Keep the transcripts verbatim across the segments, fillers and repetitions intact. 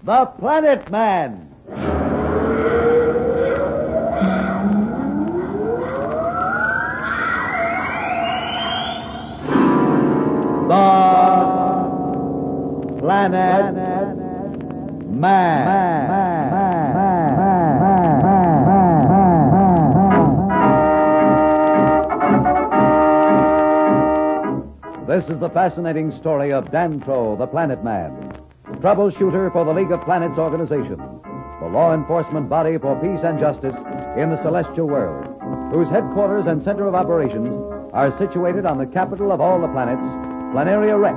The Planet Man. The Planet Man. This is the fascinating story of Dantro, the Planet Man, troubleshooter for the League of Planets organization, the law enforcement body for peace and justice in the celestial world, whose headquarters and center of operations are situated on the capital of all the planets, Planaria Rex.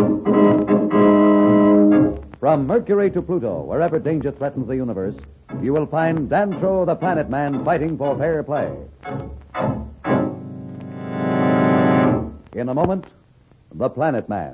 From Mercury to Pluto, wherever danger threatens the universe, you will find Dantro, the Planet Man, fighting for fair play. In a moment, The Planet Man.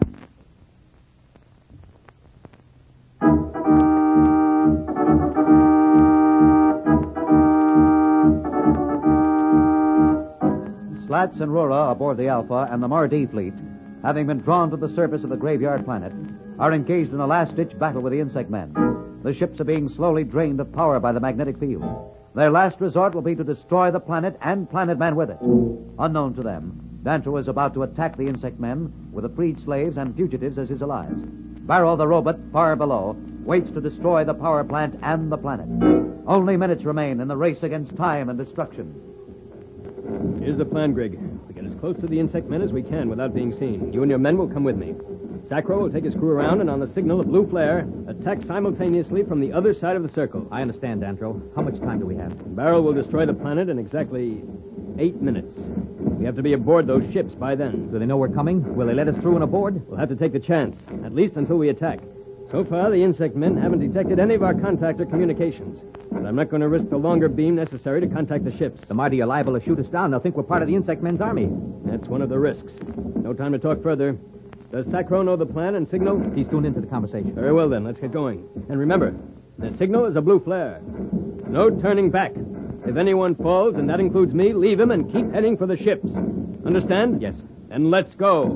Slats and Rura aboard the Alpha and the Mardi fleet, having been drawn to the surface of the graveyard planet, are engaged in a last-ditch battle with the insect men. The ships are being slowly drained of power by the magnetic field. Their last resort will be to destroy the planet and Planet Man with it. Unknown to them, Dantro is about to attack the insect men with the freed slaves and fugitives as his allies. Barrow, the robot, far below, waits to destroy the power plant and the planet. Only minutes remain in the race against time and destruction. Here's the plan, Grig. We get as close to the insect men as we can without being seen. You and your men will come with me. Sacro will take his crew around and on the signal of blue flare, attack simultaneously from the other side of the circle. I understand, Dantro. How much time do we have? Barrow will destroy the planet in exactly eight minutes. We have to be aboard those ships by then. Do they know we're coming? Will they let us through and aboard? We'll have to take the chance, at least until we attack. So far, the insect men haven't detected any of our contact or communications. But I'm not going to risk the longer beam necessary to contact the ships. The Mardi are liable to shoot us down. They'll think we're part of the insect men's army. That's one of the risks. No time to talk further. Does Sacro know the plan and signal? He's tuned into the conversation. Very well, then. Let's get going. And remember, the signal is a blue flare. No turning back. If anyone falls, and that includes me, leave him and keep heading for the ships. Understand? Yes. Then let's go.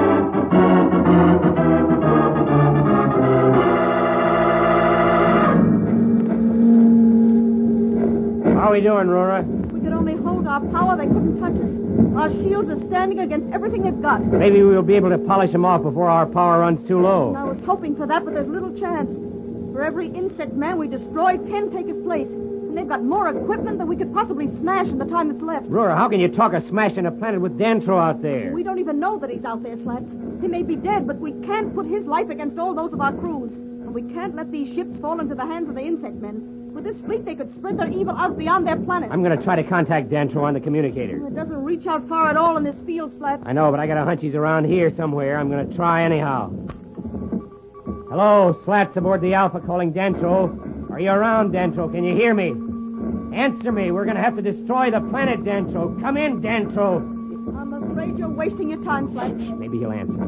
How are we doing, Rura? We could only hold our power. They couldn't touch us. Our shields are standing against everything they've got. Maybe we'll be able to polish them off before our power runs too low. I was hoping for that, but there's little chance. For every insect man we destroy, ten take his place. And they've got more equipment than we could possibly smash in the time that's left. Rura, how can you talk of smashing a planet with Dantro out there? We don't even know that he's out there, Slats. He may be dead, but we can't put his life against all those of our crews. And we can't let these ships fall into the hands of the insect men. With this fleet, they could spread their evil out beyond their planet. I'm going to try to contact Dantro on the communicator. It doesn't reach out far at all in this field, Slats. I know, but I got a hunch he's around here somewhere. I'm going to try anyhow. Hello, Slats aboard the Alpha calling Dantro. Are you around, Dantro? Can you hear me? Answer me. We're going to have to destroy the planet, Dantro. Come in, Dantro. I'm afraid you're wasting your time, Slats. Maybe he'll answer.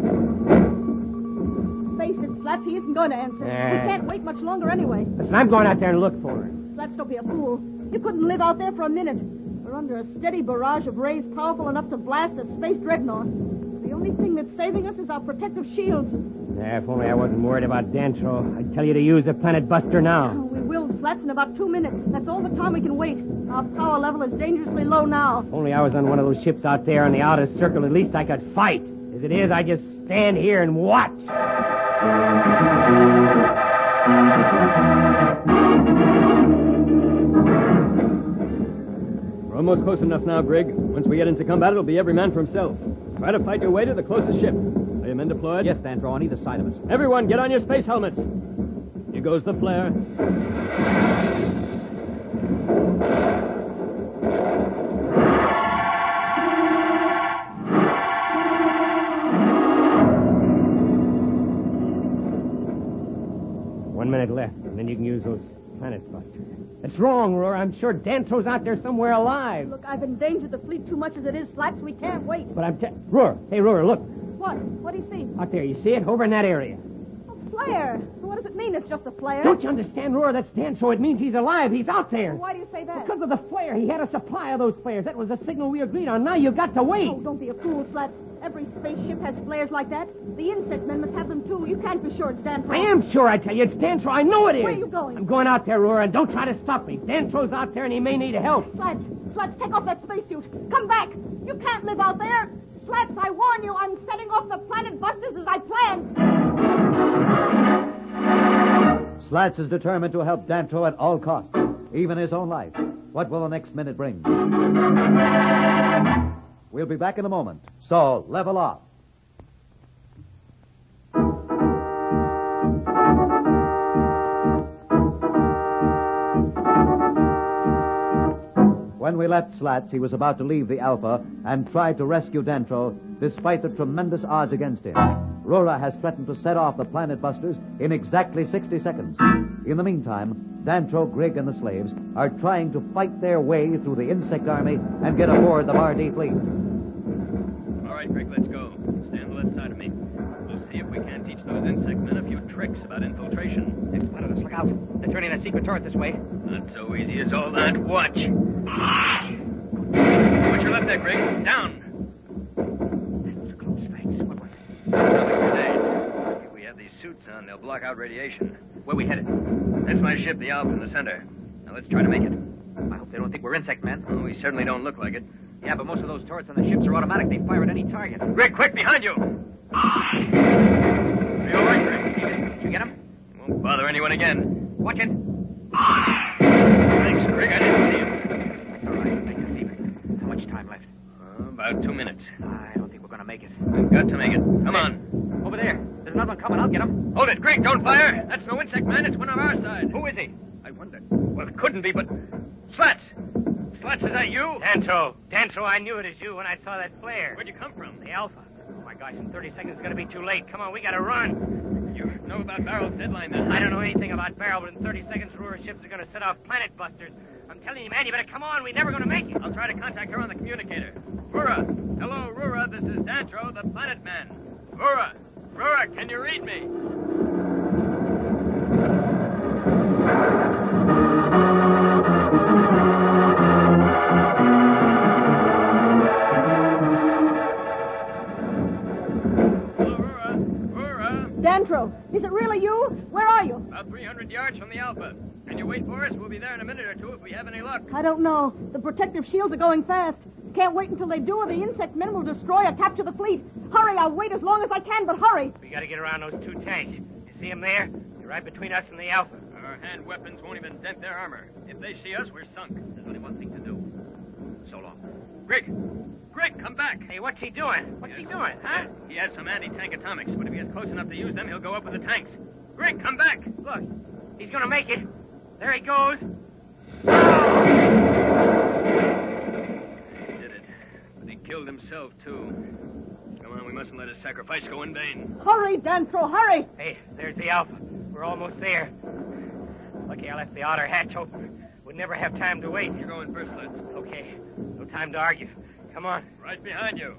Face it, Slats, he isn't going to answer. Uh, we can't wait much longer anyway. Listen, I'm going out there and look for her. Slats, don't be a fool. You couldn't live out there for a minute. We're under a steady barrage of rays powerful enough to blast a space dreadnought. The only thing that's saving us is our protective shields. Yeah, if only I wasn't worried about Dantro. I'd tell you to use the Planet Buster now. Oh, we will, Slats, in about two minutes. That's all the time we can wait. Our power level is dangerously low now. If only I was on one of those ships out there on the outer circle, at least I could fight. As it is, I just stand here and watch. We're almost close enough now, Grig. Once we get into combat, it'll be every man for himself. Try to fight your way to the closest ship. Are your men deployed? Yes, Dantro, on either side of us. Everyone, get on your space helmets. Here goes the flare. One minute left, and then you can use those Planet Busters. That's wrong, Roar. I'm sure Dantro's out there somewhere alive. Look, I've endangered the fleet too much as it is, Slats. We can't wait. But I'm te- Roar, hey, Roar, look. What? What do you see? Out there, you see it? Over in that area. A flare. So what does it mean it's just a flare? Don't you understand, Roar? That's Dantro. It means he's alive. He's out there. Why do you say that? Because of the flare. He had a supply of those flares. That was the signal we agreed on. Now you've got to wait. Oh, don't be a fool, Slats. Every spaceship has flares like that. The insect men must have them, too. You can't be sure it's Dantro. I am sure, I tell you. It's Dantro. I know it is. Where are you going? I'm going out there, Roar, and don't try to stop me. Dantro's out there, and he may need help. Slats, Slats, take off that spacesuit. Come back. You can't live out there. Slats, I warn you, I'm setting off the Planet Busters as I planned. Slats is determined to help Dantro at all costs, even his own life. What will the next minute bring? We'll be back in a moment. So, level off. When we left Slats, he was about to leave the Alpha and try to rescue Dantro, despite the tremendous odds against him. Rora has threatened to set off the Planet Busters in exactly sixty seconds. In the meantime, Dantro, Grig, and the slaves are trying to fight their way through the insect army and get aboard the Mardi fleet. All right, Grig, let's go. Stay on the left side of me. We'll see if we can't teach those insect men a few tricks about infiltration. They've spotted us. Look out. They're turning a secret turret this way. Not so easy as all that. Watch. Watch your left there, Grig. Down. That was close, Slats. What was it? Another grenade. If we have these suits on, they'll block out radiation. Where we headed? That's my ship, the Alpha, in the center. Now let's try to make it. I hope they don't think we're insect men. Oh, we certainly don't look like it. Yeah, but most of those turrets on the ships are automatic. They fire at any target. Grig, quick, behind you! Are you all right, Grig? Did you get him? Won't bother anyone again. Watch it. Thanks, Grig. I didn't see him. That's all right. Makes us even. How much time left? Oh, about two minutes. I don't think we're going to make it. We've got to make it. Come on. Over there. There's another one coming. I'll get him. Hold it, Grig. Don't fire. That's no insect man. It's one on our side. Who is he? I wonder. Well, it couldn't be, but... Slats! Slats, is that you? Dantro. Dantro, I knew it was you when I saw that flare. Where'd you come from? The Alpha. Oh, my gosh, in thirty seconds it's going to be too late. Come on, we got to run. You know about Barrel's deadline, then? I don't know anything about Barrel, but in thirty seconds, Roar's ships are going to set off Planet Busters. I'm telling you, man, you better come on. We're never going to make it. I'll try to contact her on the communicator. Rura! Hello, Rura. This is Dantro, the Planet Man. Rura! Rura, can you read me? Hello, Rura. Rura! Dantro, is it really you? Where are you? About three hundred yards from the Alpha. Can you wait for us? We'll be there in a minute or two if we have any luck. I don't know. The protective shields are going fast. Can't wait until they do, or the insect men will destroy or capture the fleet. Hurry, I'll wait as long as I can, but hurry. We got to get around those two tanks. You see them there? They're right between us and the Alpha. Our hand weapons won't even dent their armor. If they see us, we're sunk. There's only one thing to do. So long. Grig! Grig, come back! Hey, what's he doing? What's he doing, huh? He has some anti-tank atomics, but if he gets close enough to use them, he'll go up with the tanks. Grig, come back! Look, he's going to make it. There he goes. He did it. But he killed himself, too. Come on, we mustn't let his sacrifice go in vain. Hurry, Dantro, hurry. Hey, there's the Alpha. We're almost there. Lucky I left the outer hatch open. We'd never have time to wait. You're going first, Slats. Okay, no time to argue. Come on. Right behind you.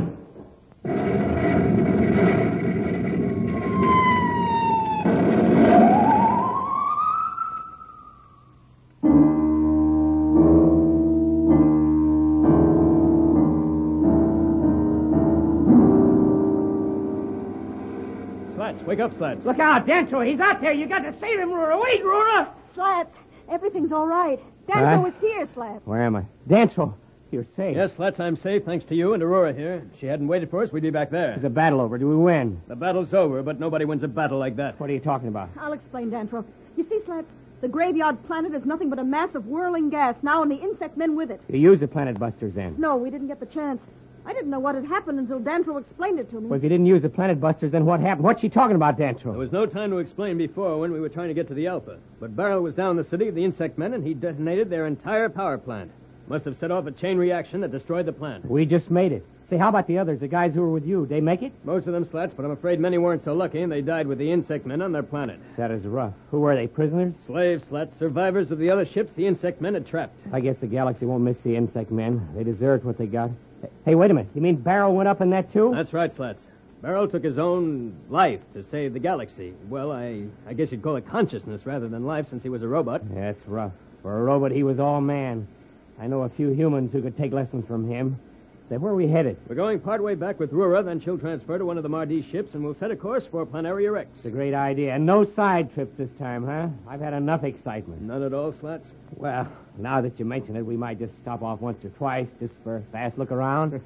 Slats, wake up, Slats. Look out, Dantro. He's out there. You got to save him, Rura. Wait, Rura. Slats, everything's all right. Dantro Huh? is here, Slats. Where am I? Dantro, you're safe. Yes, Slats, I'm safe, thanks to you and Aurora here. If she hadn't waited for us, we'd be back there. Is the battle over? Do we win? The battle's over, but nobody wins a battle like that. What are you talking about? I'll explain, Dantro. You see, Slats, the graveyard planet is nothing but a mass of whirling gas now, and the insect men with it. You use the Planet Busters then. No, we didn't get the chance. I didn't know what had happened until Dantro explained it to me. Well, if you didn't use the Planet Busters, then what happened? What's she talking about, Dantro? There was no time to explain before when we were trying to get to the Alpha. But Barrel was down in the city of the insect men, and he detonated their entire power plant. Must have set off a chain reaction that destroyed the plant. We just made it. Say, how about the others, the guys who were with you? They make it? Most of them, Slats, but I'm afraid many weren't so lucky, and they died with the insect men on their planet. That is rough. Who were they, prisoners? Slaves, Slats, survivors of the other ships the insect men had trapped. I guess the galaxy won't miss the insect men. They deserved what they got. Hey, wait a minute. You mean Barrel went up in that, too? That's right, Slats. Barrel took his own life to save the galaxy. Well, I, I guess you'd call it consciousness rather than life, since he was a robot. That's rough. For a robot, he was all man. I know a few humans who could take lessons from him. Then where are we headed? We're going partway back with Rura, then she'll transfer to one of the Mardee ships, and we'll set a course for Planaria Rex. It's a great idea. And no side trips this time, huh? I've had enough excitement. None at all, Slats? Well, now that you mention it, we might just stop off once or twice just for a fast look around.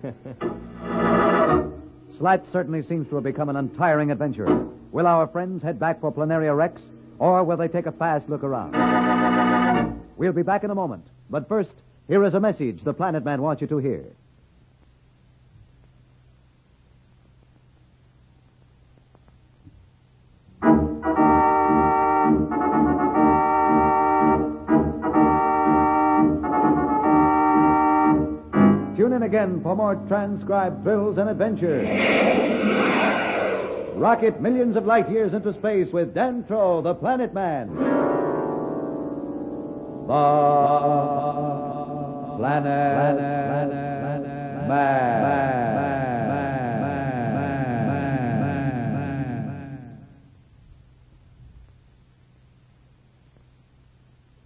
Slat certainly seems to have become an untiring adventurer. Will our friends head back for Planaria Rex, or will they take a fast look around? We'll be back in a moment. But first, here is a message the Planet Man wants you to hear. Tune in again for more transcribed thrills and adventures. Rocket millions of light years into space with Dantro, the Planet Man. The Planet, Planet, Planet Man. Man.